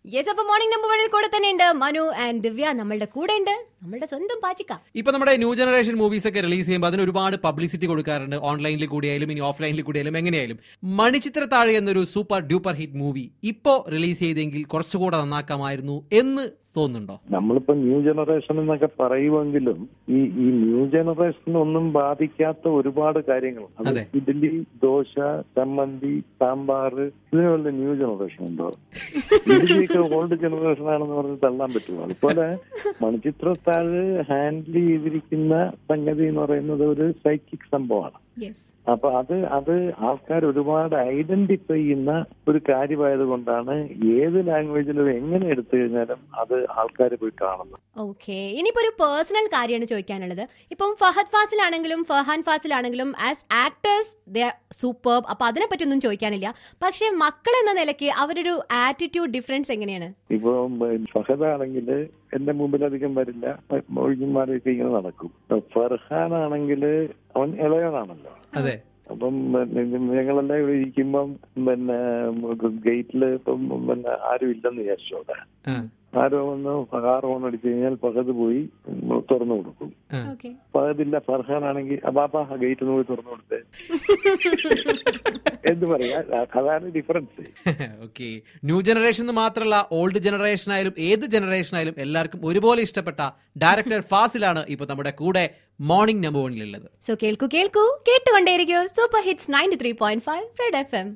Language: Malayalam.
യെസ്, അപ്പൊ മോർണിംഗ് നമ്പർ വണ്ണിൽ കൂടെ തന്നെ ഉണ്ട് മനു ആൻഡ് ദിവ്യ. നമ്മളുടെ കൂടെ ഉണ്ട് നമ്മളുടെ സ്വന്തം പാച്ചിക്ക. ഇപ്പൊ നമ്മുടെ ന്യൂ ജനറേഷൻ മൂവീസ് ഒക്കെ റിലീസ് ചെയ്യുമ്പോൾ അതിന് ഒരുപാട് പബ്ലിസിറ്റി കൊടുക്കാറുണ്ട്. ഓൺലൈനിൽ കൂടിയായാലും ഇനി ഓഫ്ലൈനിൽ കൂടിയായാലും എങ്ങനെയായാലും. മണിച്ചിത്രത്താഴ് എന്നൊരു സൂപ്പർ ഡ്യൂപ്പർ ഹിറ്റ് മൂവി ഇപ്പോ റിലീസ് ചെയ്തെങ്കിൽ കുറച്ചുകൂടെ നന്നാക്കാമായിരുന്നു എന്ന് തോന്നുന്നുണ്ടോ? നമ്മളിപ്പോ ന്യൂ ജനറേഷൻ എന്നൊക്കെ പറയുമെങ്കിലും ഈ ന്യൂ ജനറേഷൻ ഒന്നും ബാധിക്കാത്ത ഒരുപാട് കാര്യങ്ങളുണ്ട്. ഇഡ്ഡലി, ദോശ, ചമ്മന്തി, സാമ്പാർ, ഇതിനുള്ള ന്യൂ ജനറേഷൻ ഉണ്ടോ? ഇഡ്ഡലിയൊക്കെ ഓൾഡ് ജനറേഷൻ ആണെന്ന് പറഞ്ഞ് തള്ളാൻ പറ്റുമോ? അതുപോലെ മണിച്ചിത്രത്താഴ് ഹാൻഡിൽ ചെയ്തിരിക്കുന്ന സംഗതി എന്ന് പറയുന്നത് ഒരു സൈക്കിക് സംഭവമാണ്. അപ്പൊ അത് ആൾക്കാർ ഒരുപാട് ഐഡന്റിഫൈ ചെയ്യുന്ന ഒരു കാര്യമായത് കൊണ്ടാണ് ഏത് ലാംഗ്വേജിലും എങ്ങനെ എടുത്തു കഴിഞ്ഞാലും അത് ആൾക്കാർ പോയി കാണുന്നത്. ഓക്കെ, ഇനിയിപ്പോ ഒരു പേഴ്സണൽ കാര്യമാണ് ചോദിക്കാനുള്ളത്. ഇപ്പം ഫഹദ് ഫാസിലാണെങ്കിലും ഫർഹാൻ ഫാസിലാണെങ്കിലും as actors they are super. അപ്പൊ അതിനെ പറ്റി ഒന്നും ചോദിക്കാനില്ല. പക്ഷെ മക്കൾ എന്ന നിലയ്ക്ക് അവരൊരു ആറ്റിറ്റ്യൂഡ് ഡിഫറൻസ് എങ്ങനെയാണ്? ഇപ്പൊ ഫഹദ് ആണെങ്കിൽ എന്റെ മുമ്പിൽ അധികം വരില്ല, ഒഴുകിമാരൊക്കെ ഇങ്ങനെ നടക്കും. ഫർഹാൻ ആണെങ്കിൽ അവൻ ഇളയനാണല്ലോ. അതെ. അപ്പം ഞങ്ങളെല്ലാം ഇവിടെ ഇരിക്കുമ്പം ഗേറ്റില് ഇപ്പം ആരും ഇല്ലെന്ന് വിചാരിച്ചോടെ ആരോ വന്ന് കാർ ഓൺ അടിച്ചു കഴിഞ്ഞാൽ പകത് പോയി തുറന്നു കൊടുക്കും. പകതില്ല, ഫർഹാൻ ആണെങ്കിൽ അപ്പാ ഗേറ്റ് പോയി തുറന്നു കൊടുത്തേ എന്ന് പറയാ. അതാണ് ഡിഫറൻസ്. ഓക്കെ, ന്യൂ ജനറേഷൻ മാത്രമല്ല ഓൾഡ് ജനറേഷൻ ആയാലും ഏത് ജനറേഷൻ ആയാലും എല്ലാവർക്കും ഒരുപോലെ ഇഷ്ടപ്പെട്ട ഡയറക്ടർ ഫാസിലാണ് ഇപ്പൊ നമ്മുടെ കൂടെ മോർണിംഗ് നമ്പർ 1 സോ കേൾക്കൂ കേട്ടുകൊണ്ടേയിരിക്കൂ സൂപ്പർ ഹിറ്റ്സ് 93.5 റെഡ് FM.